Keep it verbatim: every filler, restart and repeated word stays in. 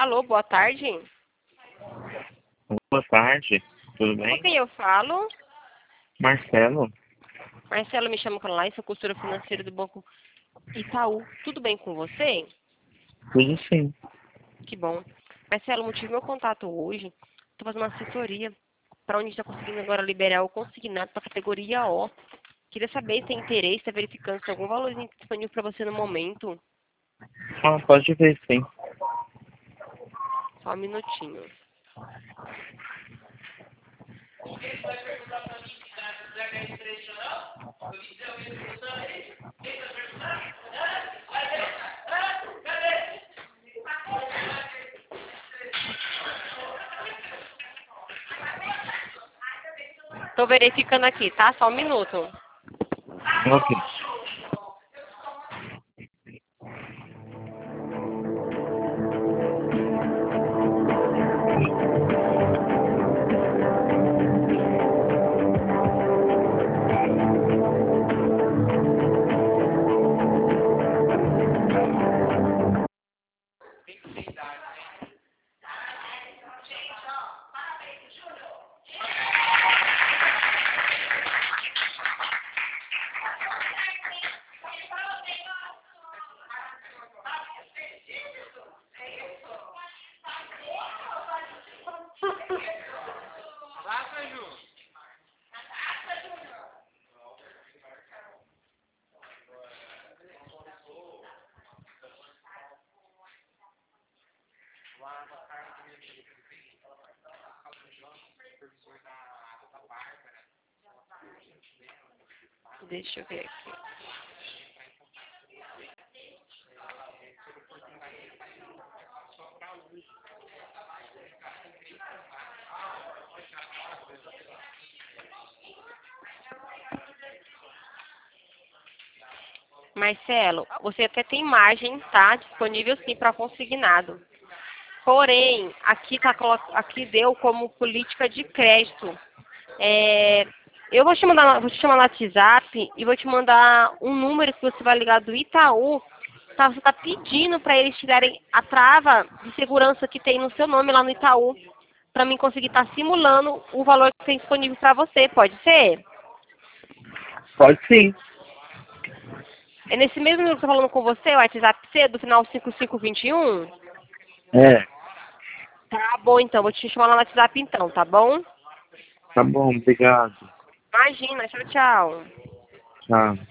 Alô, boa tarde. Boa tarde, tudo Com bem? quem eu falo? Marcelo? Marcelo, me chamo Caroline, sou consultora financeira do Banco Itaú. Tudo bem com você? Tudo sim. Que bom. Marcelo, o motivo do meu contato hoje, estou fazendo uma assessoria para onde a gente está conseguindo agora liberar o consignado para a categoria O. Queria saber se tem interesse, está verificando se tem algum valor disponível para você no momento. Ah, pode ver sim. Só um minutinho. Estou verificando aqui, tá? Só um minuto. Ok. Deixa eu ver aqui. Marcelo, você até tem margem, tá? Disponível sim para consignado. Porém, aqui, tá, aqui deu como política de crédito. É, eu vou te mandar, vou te chamar no WhatsApp e vou te mandar um número que você vai ligar do Itaú. Tá, você está pedindo para eles tirarem a trava de segurança que tem no seu nome lá no Itaú, para mim conseguir estar tá simulando o valor que tem disponível para você. Pode ser? Pode sim. É nesse mesmo número que eu tô falando com você, o WhatsApp C, do final cinco cinco dois um? É, Tá bom, então. Vou te chamar lá no WhatsApp então, tá bom? tá bom, obrigado. Imagina. Tchau, tchau. Tchau.